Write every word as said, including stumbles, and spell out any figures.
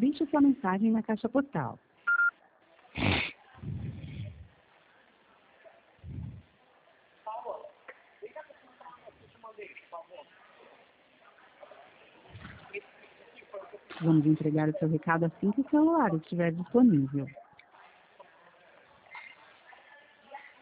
Deixe sua mensagem na caixa postal. Vamos entregar o seu recado assim que o celular estiver disponível.